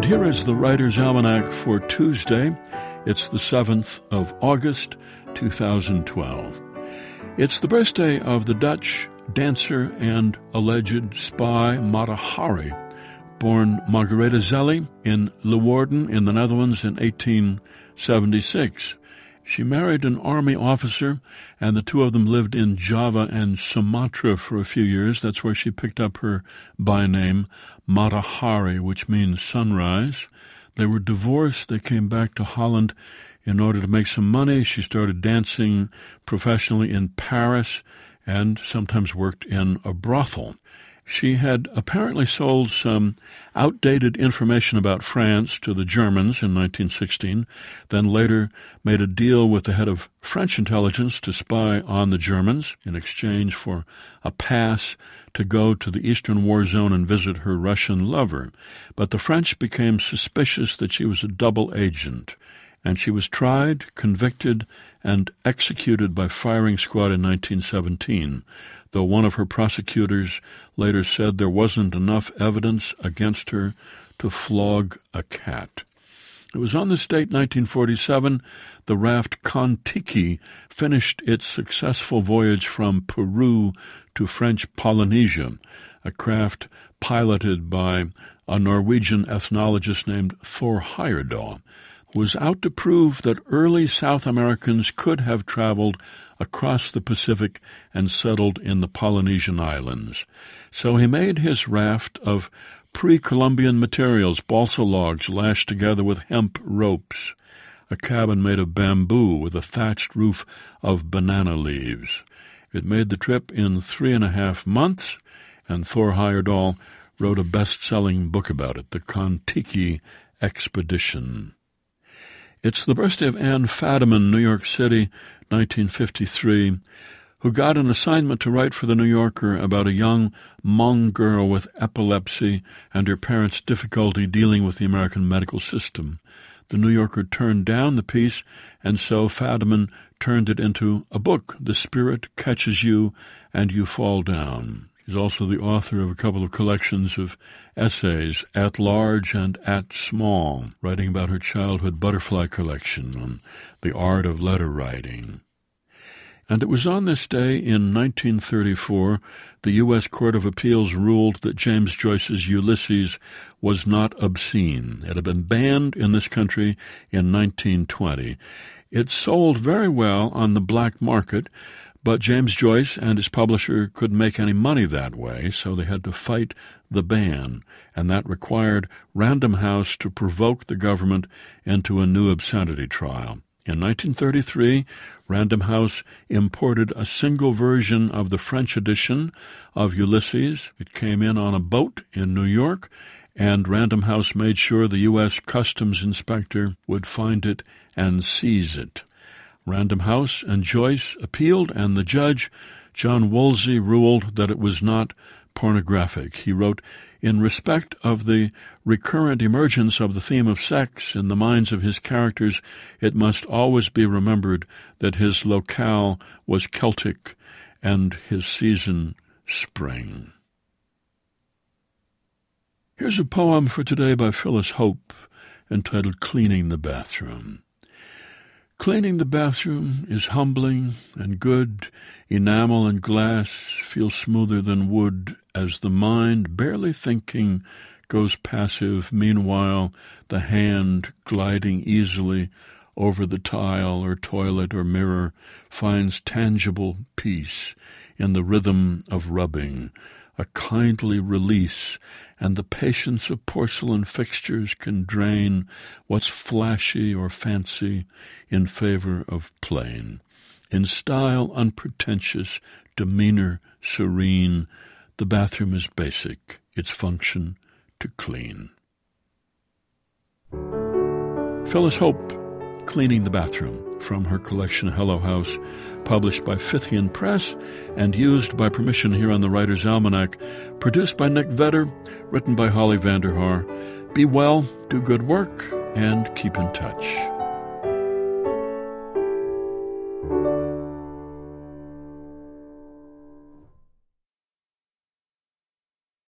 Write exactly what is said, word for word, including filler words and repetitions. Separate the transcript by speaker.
Speaker 1: And here is the Writer's Almanac for Tuesday. It's the seventh of August, two thousand twelve. It's the birthday of the Dutch dancer and alleged spy Mata Hari, born Margaretha Zelli in Leeuwarden in the Netherlands in eighteen seventy-six. She married an army officer, and the two of them lived in Java and Sumatra for a few years. That's where she picked up her byname, Mata Hari, which means sunrise. They were divorced. They came back to Holland in order to make some money. She started dancing professionally in Paris and sometimes worked in a brothel. She had apparently sold some outdated information about France to the Germans in nineteen sixteen, then later made a deal with the head of French intelligence to spy on the Germans in exchange for a pass to go to the Eastern War Zone and visit her Russian lover. But the French became suspicious that she was a double agent, and she was tried, convicted, and executed by firing squad in nineteen seventeen, though one of her prosecutors later said there wasn't enough evidence against her to flog a cat. It was on this date, nineteen forty-seven, the raft Kon-Tiki finished its successful voyage from Peru to French Polynesia, a craft piloted by a Norwegian ethnologist named Thor Heyerdahl, who was out to prove that early South Americans could have traveled across the Pacific and settled in the Polynesian islands. So he made his raft of pre-Columbian materials, balsa logs lashed together with hemp ropes, a cabin made of bamboo with a thatched roof of banana leaves. It made the trip in three and a half months, and Thor Heyerdahl wrote a best-selling book about it, The Kon-Tiki Expedition. It's the birthday of Anne Fadiman, New York City, nineteen fifty-three, who got an assignment to write for The New Yorker about a young Hmong girl with epilepsy and her parents' difficulty dealing with the American medical system. The New Yorker turned down the piece, and so Fadiman turned it into a book, The Spirit Catches You and You Fall Down. She's also the author of a couple of collections of essays, At Large and At Small, writing about her childhood butterfly collection on the art of letter writing. And it was on this day in nineteen thirty-four the U S Court of Appeals ruled that James Joyce's Ulysses was not obscene. It had been banned in this country in nineteen twenty. It sold very well on the black market, but James Joyce and his publisher couldn't make any money that way, so they had to fight the ban, and that required Random House to provoke the government into a new obscenity trial. In nineteen thirty-three, Random House imported a single version of the French edition of Ulysses. It came in on a boat in New York, and Random House made sure the U S Customs Inspector would find it and seize it. Random House and Joyce appealed, and the judge, John Woolsey, ruled that it was not pornographic. He wrote, "In respect of the recurrent emergence of the theme of sex in the minds of his characters, it must always be remembered that his locale was Celtic and his season spring." Here's a poem for today by Phyllis Hope entitled Cleaning the Bathroom. Cleaning the bathroom is humbling and good. Enamel and glass feel smoother than wood as the mind, barely thinking, goes passive. Meanwhile, the hand, gliding easily over the tile or toilet or mirror, finds tangible peace in the rhythm of rubbing, a kindly release, and the patience of porcelain fixtures can drain what's flashy or fancy in favor of plain. In style unpretentious, demeanor serene, the bathroom is basic, its function to clean. Phyllis Hope, Cleaning the Bathroom, from her collection Hello House, published by Fithian Press and used by permission here on the Writer's Almanac, produced by Nick Vedder, written by Holly Vanderhaar. Be well, do good work, and keep in touch.